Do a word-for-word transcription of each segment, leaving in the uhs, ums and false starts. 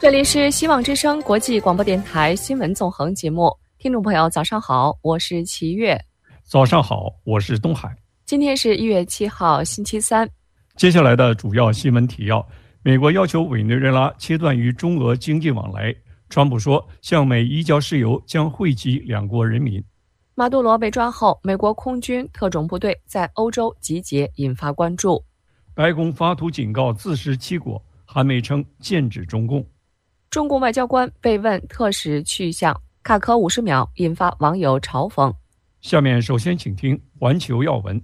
这里是希望之声国际广播电台新闻纵横节目，听众朋友早上好，我是齐月。 早上好，我是东海。 今天是一月七号星期三。 接下来的主要新闻提要：美国要求委内瑞拉切断与中俄经济往来，川普说向美移交石油将惠及两国人民。 马杜罗被抓后，美国空军特种部队在欧洲集结，引发关注。 白宫发图警告自食其果，韩美称剑指中共。 中共外交官被问特使去向，卡壳五十秒，引发网友嘲讽。 下面首先请听环球要闻。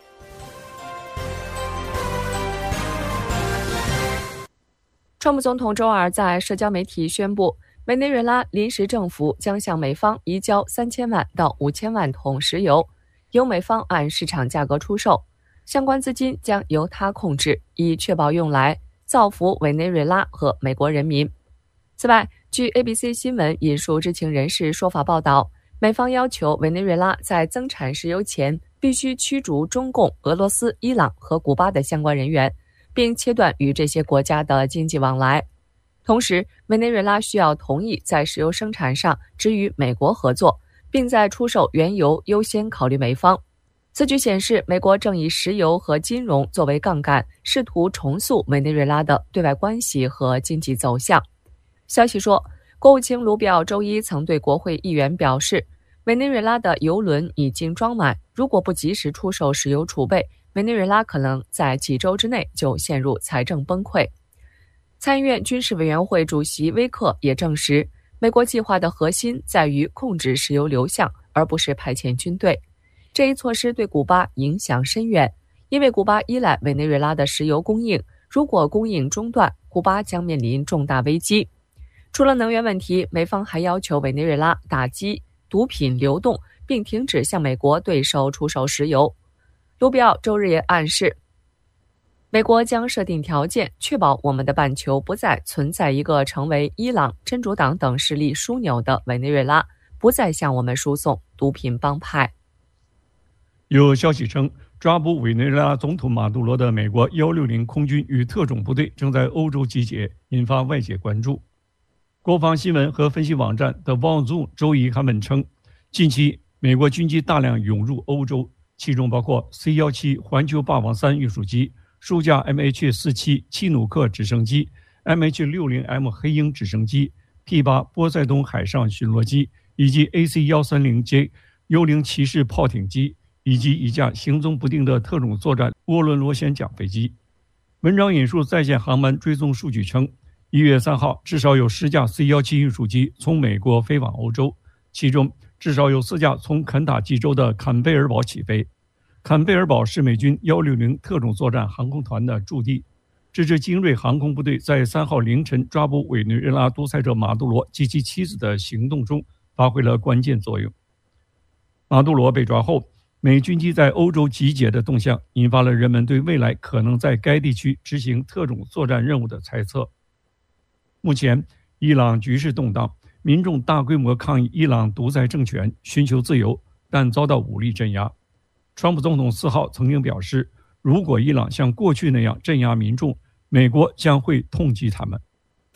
川普总统周二在社交媒体宣布，委内瑞拉临时政府将向美方移交三千万到五千万桶石油，由美方按市场价格出售，相关资金将由他控制，以确保用来造福委内瑞拉和美国人民。此外，据 A B C 新闻引述知情人士说法报道，美方要求委内瑞拉在增产石油前必须驱逐中共、俄罗斯、伊朗和古巴的相关人员，并切断与这些国家的经济往来。同时，委内瑞拉需要同意在石油生产上只与美国合作，并在出售原油优先考虑美方。此举显示，美国正以石油和金融作为杠杆，试图重塑委内瑞拉的对外关系和经济走向。消息说，国务卿卢比奥周一曾对国会议员表示，委内瑞拉的油轮已经装满，如果不及时出售石油储备，委内瑞拉可能在几周之内就陷入财政崩溃。参议院军事委员会主席威克也证实，美国计划的核心在于控制石油流向，而不是派遣军队。这一措施对古巴影响深远，因为古巴依赖委内瑞拉的石油供应，如果供应中断，古巴将面临重大危机。除了能源问题，美方还要求委内瑞拉打击毒品流动，并停止向美国对手出售石油。卢比奥周日也暗示，美国将设定条件，确保我们的半球不再存在一个成为伊朗、真主党等势力枢纽的委内瑞拉，不再向我们输送毒品帮派。 有消息称，抓捕委内瑞拉总统马杜罗的美国一六零空军与特种部队正在欧洲集结，引发外界关注。国防新闻和分析网站 The War Zone 周一刊文称，近期美国军机大量涌入欧洲，其中包括 C 十七 环球霸王三运输机、数架 M H 四十七 七努克直升机、M H 六十 M 黑鹰直升机、P 八 波塞冬海上巡逻机，以及 A C 一三零 J 幽灵骑士炮艇机，以及一架行踪不定的特种作战涡轮螺旋桨飞机。文章引述在线航班追踪数据称，一月三号，至少有十架 C 十七 运输机从美国飞往欧洲，其中至少有四架从肯塔基州的坎贝尔堡起飞。坎贝尔堡是美军一六零特种作战航空团的驻地。这支精锐航空部队在三号凌晨抓捕委内瑞拉独裁者马杜罗及其妻子的行动中发挥了关键作用。马杜罗被抓后，美军机在欧洲集结的动向引发了人们对未来可能在该地区执行特种作战任务的猜测。目前，伊朗局势动荡，民众大规模抗议伊朗独裁政权，寻求自由，但遭到武力镇压。川普总统四号曾经表示，如果伊朗像过去那样镇压民众，美国将会痛击他们。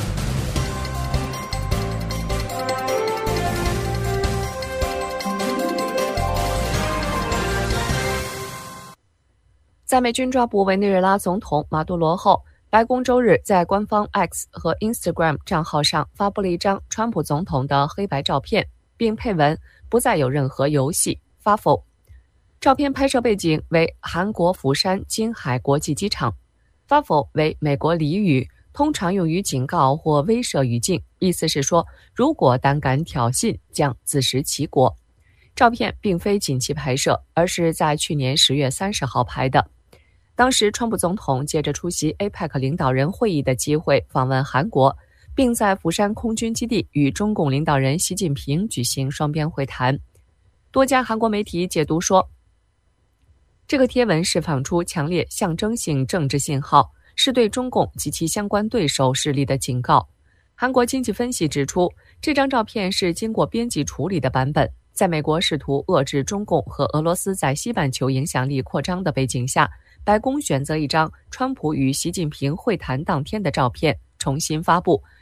在美军抓捕委内瑞拉总统马杜罗后，白宫周日在官方 X 和 Instagram 账号上发布了一张川普总统的黑白照片，并配文不再有任何游戏发否。照片拍摄背景为韩国釜山金海国际机场，发否为美国俚语，通常用于警告或威慑语境，意思是说如果胆敢挑衅将自食其果。照片并非近期拍摄，而是在去年十月三十号拍的。当时川普总统借着出席 A P E C 领导人会议的机会访问韩国，并在釜山空军基地与中共领导人习近平举行双边会谈。多家韩国媒体解读说，这个贴文释放出强烈象征性政治信号，是对中共及其相关对手势力的警告。韩国经济分析指出，这张照片是经过编辑处理的版本，在美国试图遏制中共和俄罗斯在西半球影响力扩张的背景下，白宫选择一张川普与习近平会谈当天的照片重新发布，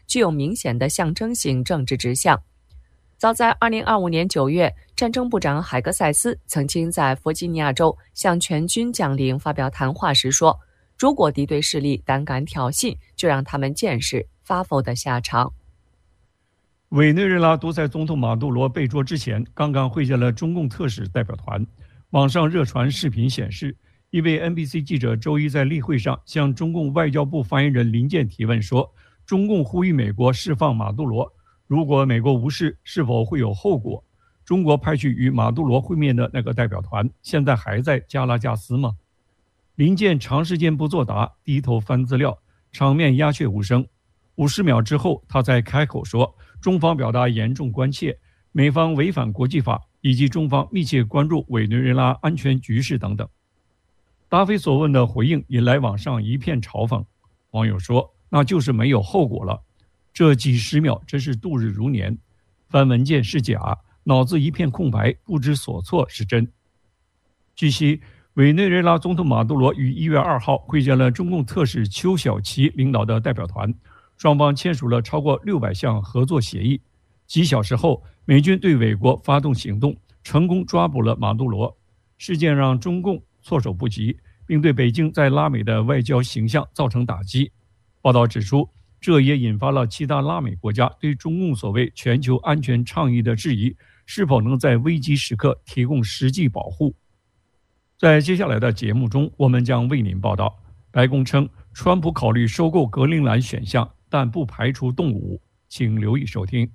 具有明显的象征性政治指向。早在二零二五年九月，战争部长海格塞斯曾经在弗吉尼亚州向全军将领发表谈话时说，如果敌对势力胆敢挑衅，就让他们见识发疯的下场。 委内瑞拉独裁总统马杜罗被捉之前，刚刚会见了中共特使代表团。网上热传视频显示，一位 N B C 记者周一在例会上向中共外交部发言人林健提问说，中共呼吁美国释放马杜罗，如果美国无视，是否会有后果？中国派去与马杜罗会面的那个代表团，现在还在加拉加斯吗？林健长时间不作答，低头翻资料，场面鸦雀无声。五十秒之后，他才开口说，中方表达严重关切，美方违反国际法，以及中方密切关注委内瑞拉安全局势等等。答非所问的回应引来网上一片嘲讽。网友说，那就是没有后果了。这几十秒真是度日如年，翻文件是假，脑子一片空白，不知所措是真。据悉，委内瑞拉总统马杜罗于一月二号会见了中共特使邱小琪领导的代表团，双方签署了超过六百项合作协议。几小时后，美军对美国发动行动，成功抓捕了马杜罗。事件让中共措手不及，并对北京在拉美的外交形象造成打击。报道指出，这也引发了其他拉美国家对中共所谓全球安全倡议的质疑，是否能在危机时刻提供实际保护。在接下来的节目中，我们将为您报道，白宫称川普考虑收购格陵兰选项，但不排除动武，请留意收听。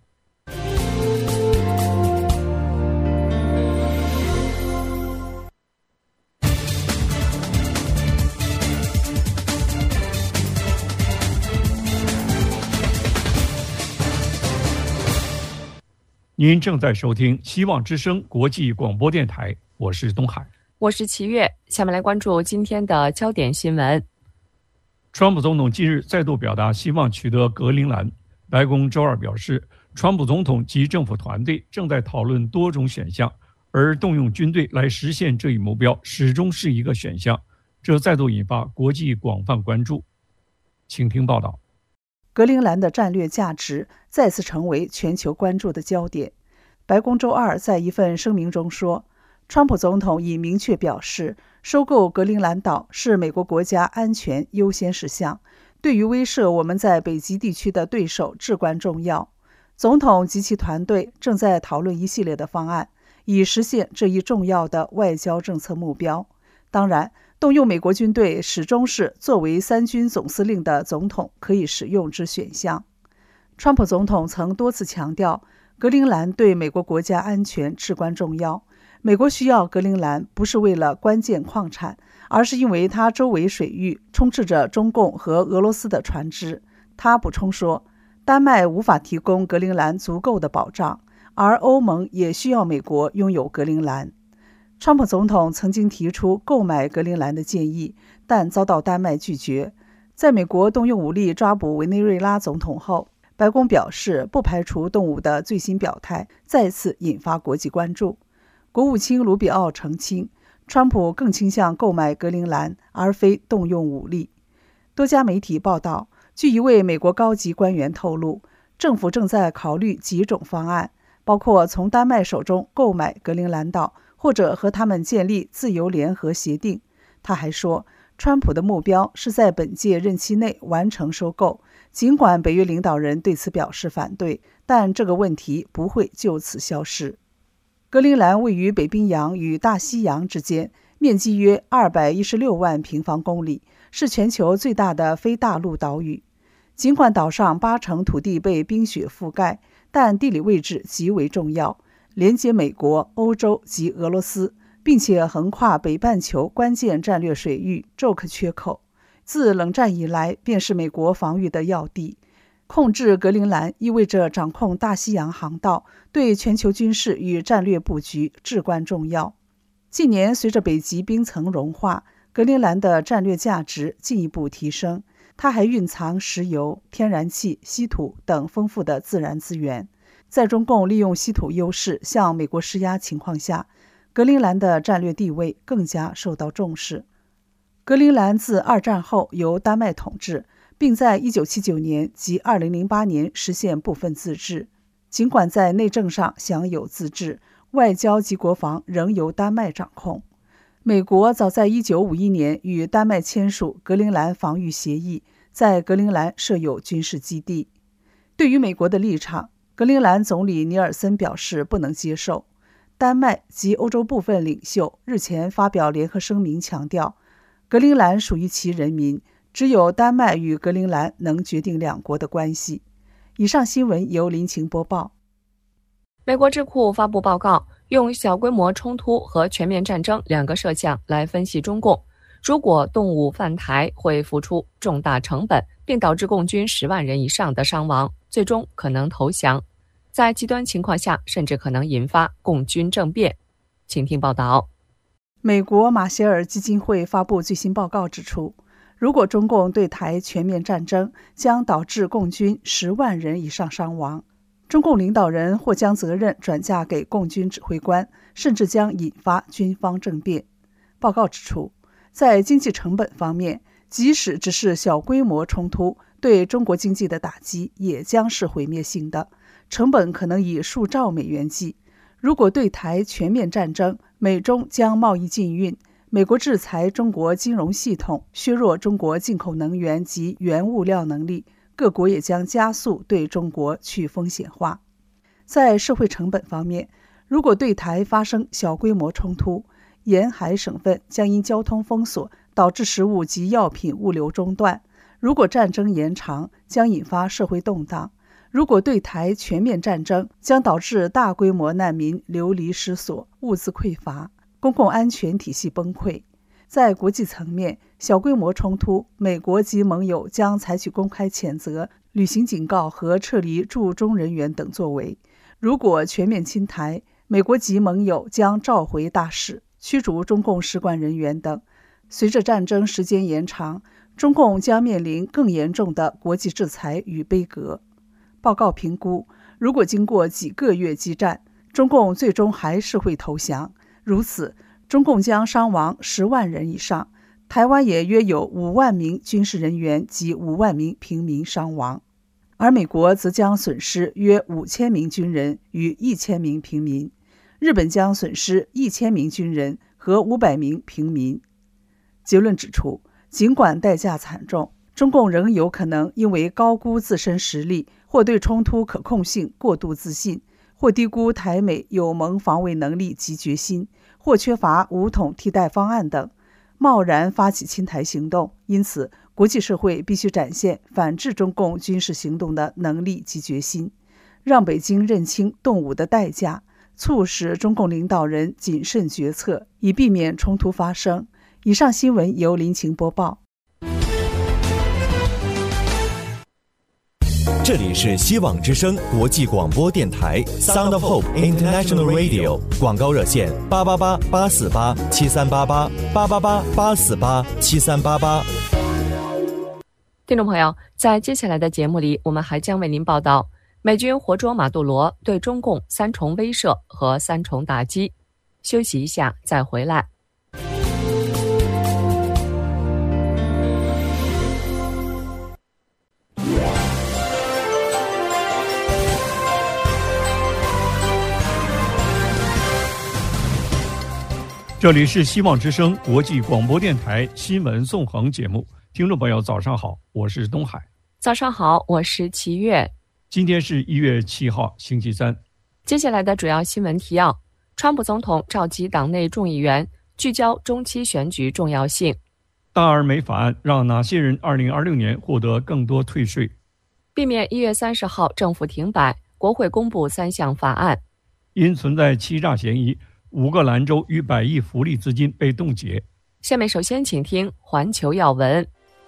您正在收听希望之声国际广播电台，我是东海， 我是齐月。下面来关注今天的焦点新闻。 川普总统近日再度表达希望取得格陵兰。白宫周二表示，川普总统及政府团队正在讨论多种选项，而动用军队来实现这一目标始终是一个选项，这再度引发国际广泛关注。请听报道。 格陵兰的战略价值再次成为全球关注的焦点。白宫周二在一份声明中说，川普总统已明确表示，收购格陵兰岛是美国国家安全优先事项，对于威慑我们在北极地区的对手至关重要。总统及其团队正在讨论一系列的方案，以实现这一重要的外交政策目标。当然，动用美国军队始终是作为三军总司令的总统可以使用之选项。川普总统曾多次强调，格陵兰对美国国家安全至关重要。美国需要格陵兰不是为了关键矿产，而是因为它周围水域充斥着中共和俄罗斯的船只。他补充说，丹麦无法提供格陵兰足够的保障，而欧盟也需要美国拥有格陵兰。川普总统曾经提出购买格陵兰的建议，但遭到丹麦拒绝。在美国动用武力抓捕委内瑞拉总统后，白宫表示不排除动武的最新表态再次引发国际关注。国务卿卢比奥澄清，川普更倾向购买格陵兰，而非动用武力。多家媒体报道，据一位美国高级官员透露，政府正在考虑几种方案，包括从丹麦手中购买格陵兰岛，或者和他们建立自由联合协定。他还说，川普的目标是在本届任期内完成收购，尽管北约领导人对此表示反对，但这个问题不会就此消失。格陵兰位于北冰洋与大西洋之间，面积约二百一十六万平方公里，是全球最大的非大陆岛屿。尽管岛上八成土地被冰雪覆盖，但地理位置极为重要，连接美国、欧洲及俄罗斯，并且横跨北半球关键战略水域宙克缺口。自冷战以来便是美国防御的要地。控制格陵兰意味着掌控大西洋航道，对全球军事与战略布局至关重要。近年随着北极冰层融化，格陵兰的战略价值进一步提升。它还蕴藏石油、天然气、稀土等丰富的自然资源。在中共利用稀土优势向美国施压情况下，格陵兰的战略地位更加受到重视。格陵兰自二战后由丹麦统治， 并在一九七九年及二零零八年实现部分自治。尽管在内政上享有自治，外交及国防仍由丹麦掌控。美国早在一九五一年与丹麦签署格陵兰防御协议，在格陵兰设有军事基地。对于美国的立场，格陵兰总理尼尔森表示不能接受。丹麦及欧洲部分领袖日前发表联合声明，强调格陵兰属于其人民，只有丹麦与格陵兰能决定两国的关系。以上新闻由林晴播报。 美国智库发布报告，用小规模冲突和全面战争两个设想来分析中共。如果动武犯台，会付出重大成本，并导致共军十万人以上的伤亡，最终可能投降。在极端情况下，甚至可能引发共军政变。请听报道。 美国马歇尔基金会发布最新报告指出，如果中共对台全面战争，将导致共军十万人以上伤亡。中共领导人或将责任转嫁给共军指挥官，甚至将引发军方政变。报告指出，在经济成本方面，即使只是小规模冲突，对中国经济的打击也将是毁灭性的，成本可能以数兆美元计。如果对台全面战争，美中将贸易禁运，美国制裁中国金融系统，削弱中国进口能源及原物料能力，各国也将加速对中国去风险化。在社会成本方面，如果对台发生小规模冲突，沿海省份将因交通封锁导致食物及药品物流中断；如果战争延长，将引发社会动荡；如果对台全面战争，将导致大规模难民流离失所、物资匮乏、公共安全体系崩溃。在国际层面，小规模冲突，美国及盟友将采取公开谴责、履行警告和撤离驻中人员等作为；如果全面侵台，美国及盟友将召回大使、驱逐中共使馆人员等。随着战争时间延长，中共将面临更严重的国际制裁与杯葛。报告评估，如果经过几个月激战，中共最终还是会投降，如此中共将伤亡十万人以上，台湾也约有五万名军事人员及五万名平民伤亡，而美国则将损失约五千名军人与一千名平民，日本将损失一千名军人和五百名平民。结论指出，尽管代价惨重，中共仍有可能因为高估自身实力，或对冲突可控性过度自信，或低估台美有盟防卫能力及决心，或缺乏武统替代方案等，贸然发起侵台行动。因此，国际社会必须展现反制中共军事行动的能力及决心，让北京认清动武的代价，促使中共领导人谨慎决策，以避免冲突发生。以上新闻由林晴播报。 这里是希望之声国际广播电台 Sound of Hope International Radio， 广告热线八八八八四八七三八八八八八八四八七三八八。 听众朋友，在接下来的节目里，我们还将为您报道美军活捉马杜罗对中共三重威慑和三重打击。休息一下再回来。 这里是希望之声国际广播电台新闻纵横节目，听众朋友早上好，我是东海。 早上好，我是齐月。 今天是一月七号，星期三。 接下来的主要新闻提要：川普总统召集党内众议员，聚焦中期选举重要性。 大而美法案让哪些人二零二六年获得更多退税？ 避免一月三十号政府停摆，国会公布三项法案。 因存在欺诈嫌疑，五个兰州逾百亿福利资金被冻结。 下面首先请听环球要闻。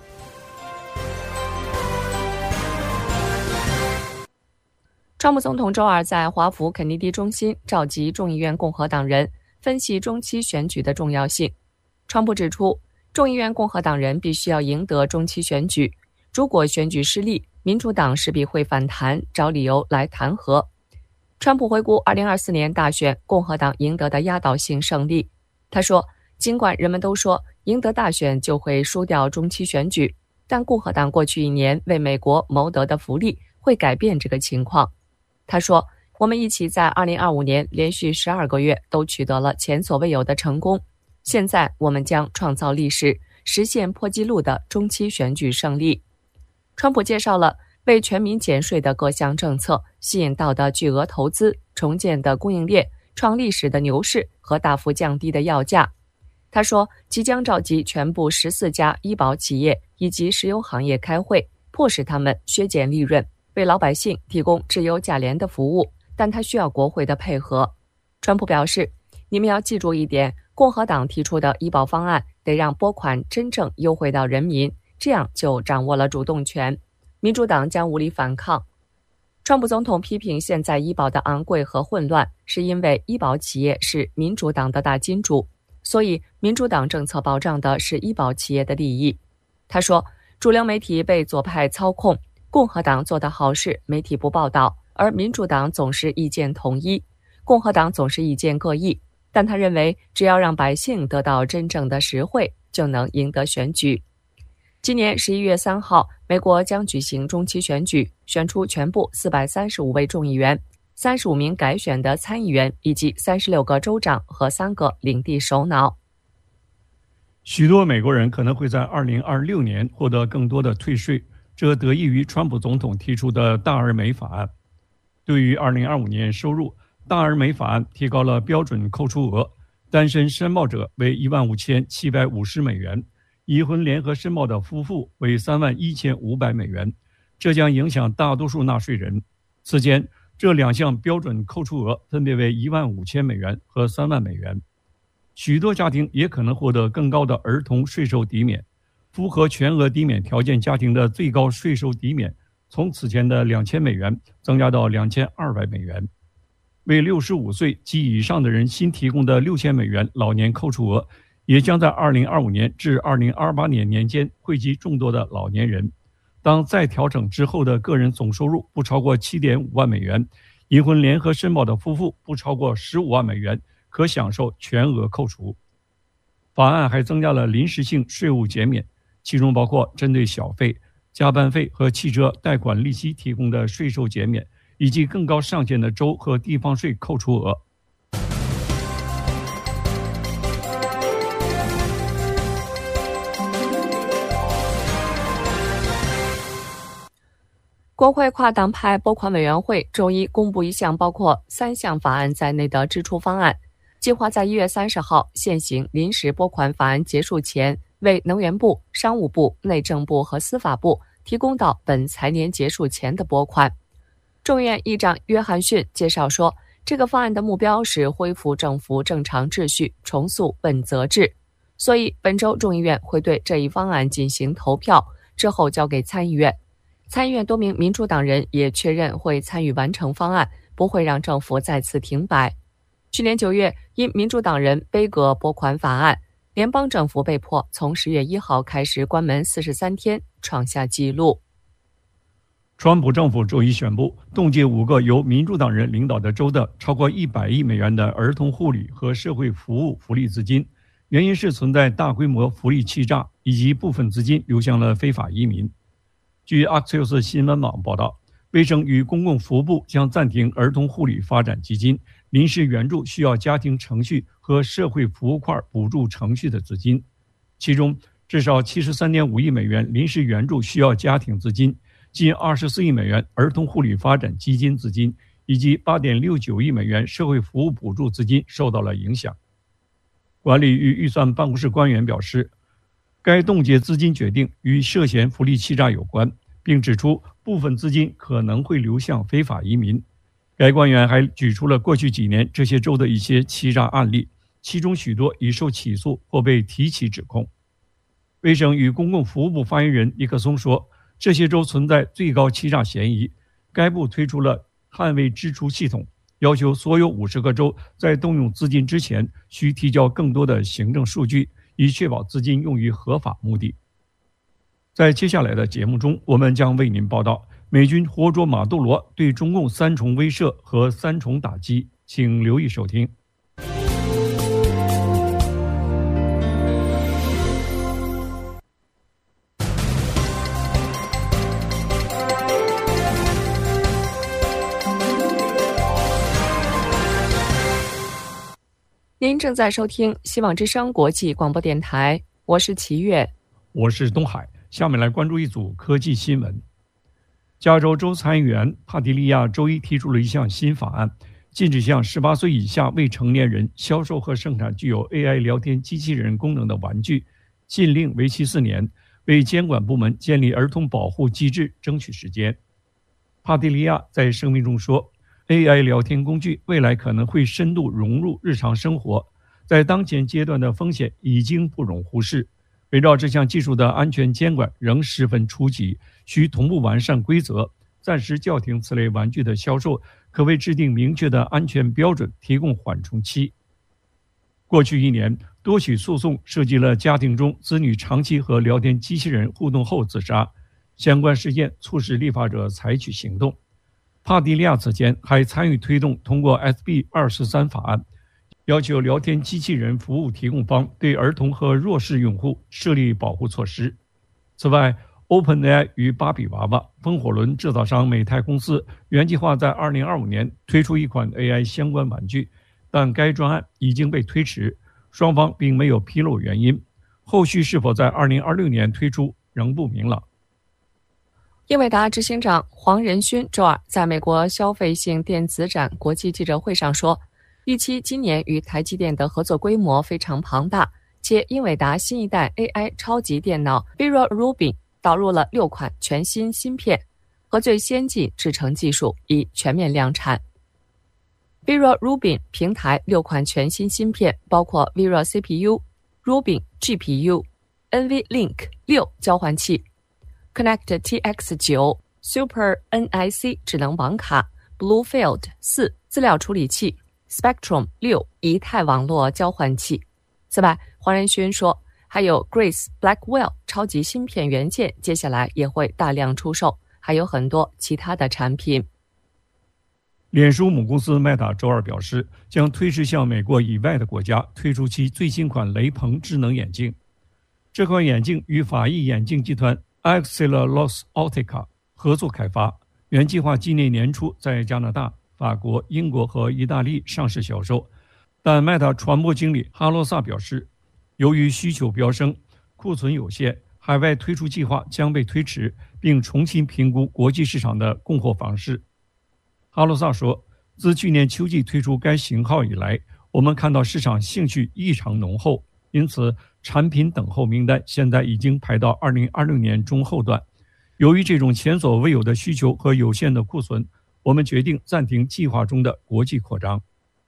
川普总统周二在华府肯尼迪中心召集众议院共和党人，分析中期选举的重要性。川普指出，众议院共和党人必须要赢得中期选举，如果选举失利，民主党势必会反弹，找理由来弹劾。川普回顾二零二四年大选共和党赢得的压倒性胜利，他说，尽管人们都说赢得大选就会输掉中期选举， 但共和党过去一年为美国谋得的福利会改变这个情况。他说，我们一起在二零二五年连续十二个月都取得了前所未有的成功，现在我们将创造历史，实现破纪录的中期选举胜利。川普介绍了为全民减税的各项政策，吸引到的巨额投资，重建的供应链，创历史的牛市和大幅降低的药价。他说，即将召集全部十四家医保企业以及石油行业开会，迫使他们削减利润，为老百姓提供质优价廉的服务，但他需要国会的配合。川普表示，你们要记住一点，共和党提出的医保方案得让拨款真正优惠到人民，这样就掌握了主动权，民主党将无力反抗。川普总统批评现在医保的昂贵和混乱，是因为医保企业是民主党的大金主，所以民主党政策保障的是医保企业的利益。他说，主流媒体被左派操控，共和党做的好事媒体不报道，而民主党总是意见统一，共和党总是意见各异。但他认为，只要让百姓得到真正的实惠，就能赢得选举。今年十一月三号，美国将举行中期选举，选出全部四百三十五位众议员、三十五名改选的参议员以及三十六个州长和三个领地首脑。 许多美国人可能会在二零二六年获得更多的退税，这得益于川普总统提出的大而美法案。对于二零二五年收入，大而美法案提高了标准扣除额，单身申报者为一万五千七百五十美元，已婚联合申报的夫妇为三万一千五百美元，这将影响大多数纳税人。此前，这两项标准扣除额分别为一万五千美元和三万美元。许多家庭也可能获得更高的儿童税收抵免，符合全额抵免条件家庭的最高税收抵免从此前的两千美元增加到两千二百美元。为六十五岁及以上的人新提供的六千美元老年扣除额，也将在二零二五年至二零二八年年间惠及众多的老年人。当再调整之后的个人总收入不超过 七点五万美元，已婚联合申报的夫妇不超过十五万美元，可享受全额扣除。法案还增加了临时性税务减免，其中包括针对小费、加班费和汽车贷款利息提供的税收减免，以及更高上限的州和地方税扣除额。 国会跨党派拨款委员会周一公布一项包括三项法案在内的支出方案，计划在一月三十号现行临时拨款法案结束前，为能源部、商务部、内政部和司法部提供到本财年结束前的拨款。众议院议长约翰逊介绍说，这个方案的目标是恢复政府正常秩序，重塑问责制。所以本周众议院会对这一方案进行投票，之后交给参议院。参议院多名民主党人也确认会参与完成方案，不会让政府再次停摆。去年九月，因民主党人杯葛拨款法案，联邦政府被迫从十月一号开始关门四十三天，创下纪录。 川普政府周一宣布，冻结五个由民主党人领导的州的超过一百亿美元的儿童护理和社会服务福利资金，原因是存在大规模福利欺诈，以及部分资金流向了非法移民。据 Axios 新闻网报道，卫生与公共服务部将暂停儿童护理发展基金临时援助需要家庭程序和社会服务块补助程序的资金，其中至少 七十三点五亿美元临时援助需要家庭资金，近二十四亿美元儿童护理发展基金资金以及 八点六九亿美元社会服务补助资金受到了影响。管理与预算办公室官员表示，该冻结资金决定与涉嫌福利欺诈有关，并指出部分资金可能会流向非法移民。该官员还举出了过去几年这些州的一些欺诈案例，其中许多已受起诉或被提起指控。卫生与公共服务部发言人尼克松说，这些州存在最高欺诈嫌疑。该部推出了捍卫支出系统，要求所有五十个州在动用资金之前需提交更多的行政数据，以确保资金用于合法目的。在接下来的节目中，我们将为您报道美军活捉马杜罗对中共三重威慑和三重打击，请留意收听。 您正在收听希望之声国际广播电台，我是齐越， 我是东海。下面来关注一组科技新闻。加州州参议员帕蒂利亚周一提出了一项新法案，禁止向十八岁以下未成年人销售和生产具有 A I 聊天机器人功能的玩具，禁令为期四年，为监管部门建立儿童保护机制争取时间。帕蒂利亚在声明中说， A I 聊天工具未来可能会深度融入日常生活，在当前阶段的风险已经不容忽视。围绕这项技术的安全监管仍十分初级，需同步完善规则，暂时叫停此类玩具的销售，可为制定明确的安全标准提供缓冲期。过去一年，多起诉讼涉及了家庭中子女长期和聊天机器人互动后自杀，相关事件促使立法者采取行动。帕蒂利亚此前还参与推动通过 S B 二十三法案，要求聊天机器人服务提供方对儿童和弱势用户设立保护措施。此外， OpenAI 与芭比娃娃、风火轮制造商美泰公司原计划在二零二五年推出一款 A I 相关玩具，但该专案已经被推迟，双方并没有披露原因。后续是否在二零二六年推出仍不明朗。 英伟达执行长黄仁勋周二在美国消费性电子展国际记者会上说，预期今年与台积电的合作规模非常庞大，且英伟达新一代 A I 超级电脑 Vera Rubin 导入了六款全新芯片和最先进制程技术，已全面量产。Vera Rubin 平台六款全新芯片包括 Vera C P U、Rubin G P U、NVLink 六交换器、Connect T X 九 Super N I C 智能网卡、Bluefield 四资料处理器、Spectrum 六以太网络交换器。此外，黄仁勋说，还有 Grace Blackwell 超级芯片元件接下来也会大量出售，还有很多其他的产品。 脸书母公司 Meta 周二表示，将推迟向美国以外的国家推出其最新款雷朋智能眼镜。这款眼镜与法医眼镜集团 Essilor-Luxottica 合作开发，原计划今年年初在加拿大、法国、英国和意大利上市销售，但 Meta 传播经理哈洛萨表示，由于需求飙升，库存有限，海外推出计划将被推迟，并重新评估国际市场的供货方式。哈洛萨说，自去年秋季推出该型号以来，我们看到市场兴趣异常浓厚，因此产品等候名单现在已经排到二零二六年中后段。由于这种前所未有的需求和有限的库存，我们决定暂停计划中的国际扩张。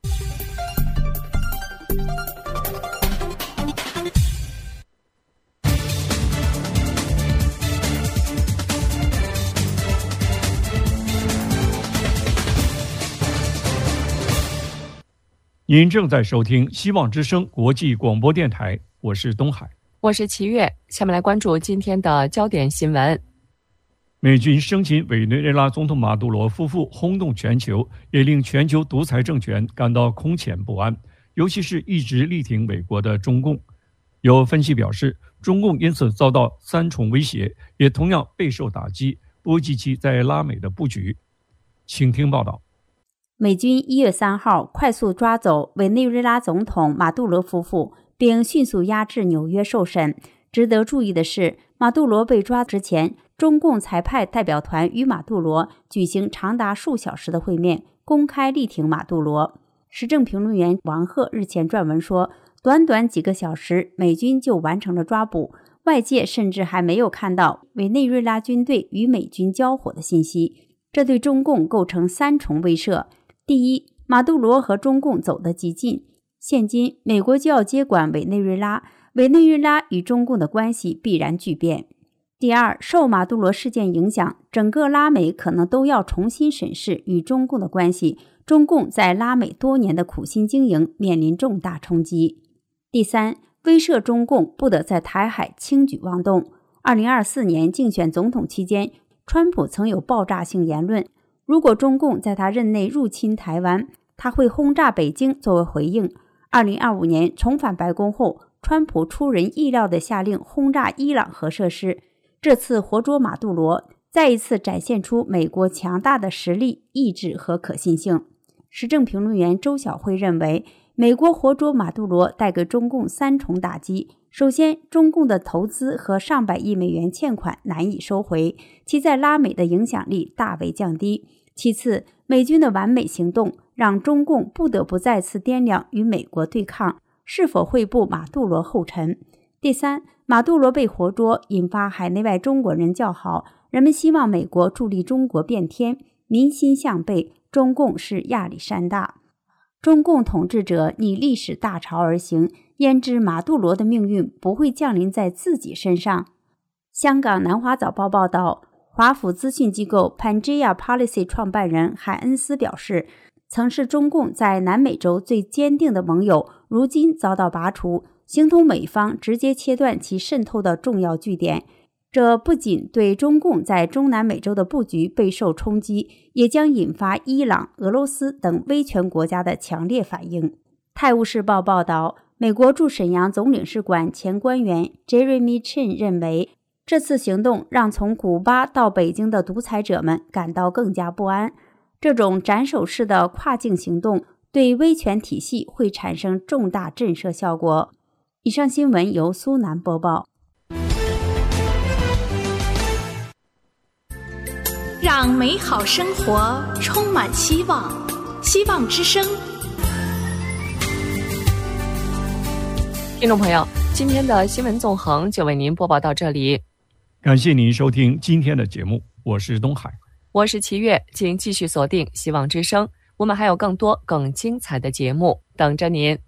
您正在收听希望之声国际广播电台，我是东海， 我是齐越。下面来关注今天的焦点新闻。 美军生擒委内瑞拉总统马杜罗夫妇轰动全球，也令全球独裁政权感到空前不安，尤其是一直力挺美国的中共。有分析表示，中共因此遭到三重威胁，也同样备受打击，波及其在拉美的布局。请听报道。 美军一月三号快速抓走委内瑞拉总统马杜罗夫妇，并迅速押至纽约受审。值得注意的是，马杜罗被抓之前，中共才派代表团与马杜罗举行长达数小时的会面，公开力挺马杜罗。时政评论员王鹤日前撰文说，短短几个小时，美军就完成了抓捕，外界甚至还没有看到委内瑞拉军队与美军交火的信息，这对中共构成三重威慑。第一，马杜罗和中共走得极近，现今美国就要接管委内瑞拉，委内瑞拉与中共的关系必然巨变。第二，受马杜罗事件影响，整个拉美可能都要重新审视与中共的关系，中共在拉美多年的苦心经营面临重大冲击。第三，威慑中共不得在台海轻举妄动。二零二四年竞选总统期间，川普曾有爆炸性言论，如果中共在他任内入侵台湾，他会轰炸北京作为回应。二零二五年重返白宫后，川普出人意料地下令轰炸伊朗核设施。这次活捉马杜罗，再一次展现出美国强大的实力、意志和可信性。时政评论员周晓慧认为， 美国活捉马杜罗带给中共三重打击。首先，中共的投资和上百亿美元欠款难以收回，其在拉美的影响力大为降低。其次，美军的完美行动让中共不得不再次掂量与美国对抗是否会步马杜罗后尘。第三，马杜罗被活捉，引发海内外中国人叫好，人们希望美国助力中国变天，民心向背，中共是亚历山大。中共统治者拟历史大潮而行，焉知马杜罗的命运不会降临在自己身上？香港南华早报报道，华府资讯机构 Pangea Policy 创办人海恩斯表示，曾是中共在南美洲最坚定的盟友，如今遭到拔除，形同美方直接切断其渗透的重要据点。这不仅对中共在中南美洲的布局备受冲击，也将引发伊朗、俄罗斯等威权国家的强烈反应。泰晤士报报道，美国驻沈阳总领事馆前官员 Jeremy Chin 认为，这次行动让从古巴到北京的独裁者们感到更加不安。这种斩首式的跨境行动对威权体系会产生重大震慑效果。以上新闻由苏南播报。 让美好生活充满希望，希望之声。 听众朋友，今天的新闻纵横就为您播报到这里， 感谢您收听今天的节目，我是东海， 我是齐月，请继续锁定希望之声，我们还有更多更精彩的节目等着您。